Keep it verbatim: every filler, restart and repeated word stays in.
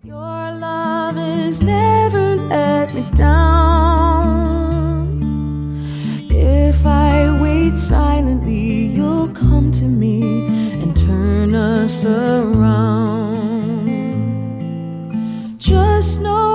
Your love has never let me down. If I wait silently, you'll come to me and turn us around. Just know